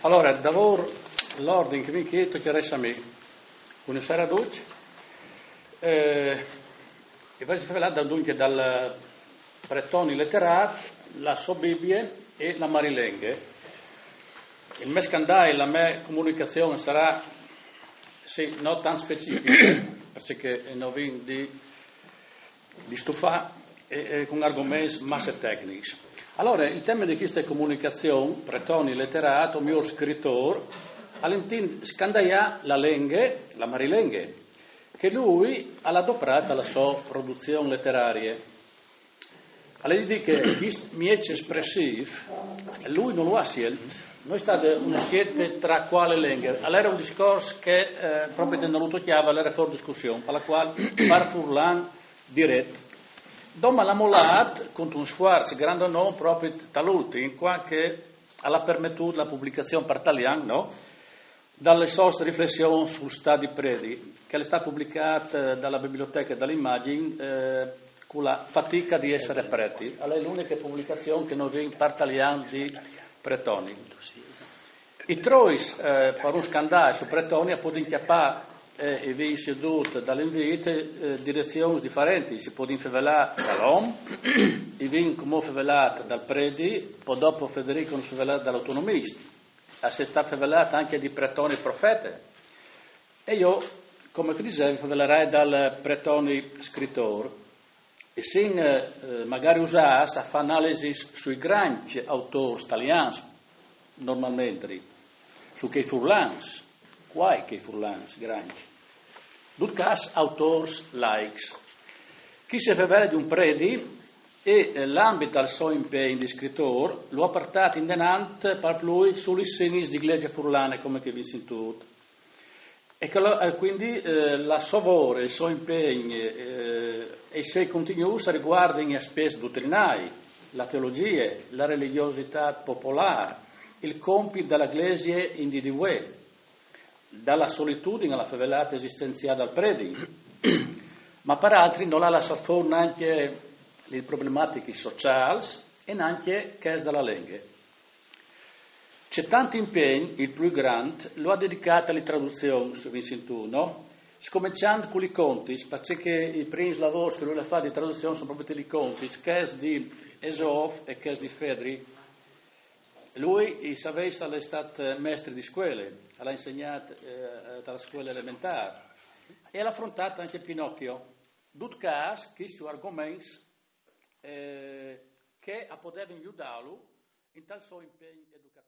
Allora, davvero l'ordine che mi chiedo che a me, una sera d'oggi, e poi si fa dunque dal Pretoni Letterat, la sua Bibbia e la Marilenghe. Il mio scandale, la mia comunicazione sarà, sì, non tanto specifica, perché non vengo di stufare con argomenti massa tecnici. Allora, il tema di questa comunicazione, Pretoni Letterato, mio scrittore, all'intin scandaia la Lenghe, la Marilenghe, che lui ha adoperata la sua produzione letteraria. Allora, dice che questo miece espressivo, lui non lo ha scelto, noi state una scelta tra quale Lenghe. Allora era un discorso che proprio non lo toccava, allora fuori discussione, alla quale par Furlan diretto. Doma la molat contro un sforzo grande no proprio tal'ultimo, in quanto alla permettuto la pubblicazione per italiano, no? Dalle sue riflessioni sul Stadi Predi, che è stata pubblicata dalla Biblioteca delle Immagini con la fatica di essere preti. È l'unica pubblicazione che non viene per italiano di Pretoni. I trois, per un scandale su Pretoni, può inchiappare e vi sedute dall'invito direzioni differenti. Si può infavelare dall'OM, e vi come favelato dal Predi, poi dopo Federico non favelato dall'autonomista, a se sta favelata anche di Pretoni profete. E io, come dicevo, favelerei dal Pretoni scrittore, e sin magari usasse a fare analisi sui grandi autori italiani, normalmente, su che furlans, qualche furlans grandi. Dut cas autors laics. Chi si rivela di un predi e l'ambito al suo impegno di scrittore lo ha portato in denant per lui sugli segni di iglesia furlane come che vi sentite. E che quindi la sua lavoro, il suo impegno e i suoi contenuti riguardano gli aspetti dottrinari, la teologia, la religiosità popolare, il compito dell'Iglesia individuale, dalla solitudine alla favelata esistenziale al predi, ma per altri non ha la sofferma anche le problematiche sociali e anche che è dalla lingua. C'è tanto impegno, il più grande, lo ha dedicato alle traduzioni su Vincentù, no? Scominciando con i conti, perché i primi lavori che lui ha fatto di traduzione sono proprio i conti, che è di Esof e che è di Fedri. Lui, Savesta, è stato maestro di scuole, l'ha insegnato dalla scuola elementare e l'ha affrontato anche Pinocchio. Dut cas, che su argomenti che potevano aiutarlo in tal suo impegno educativo.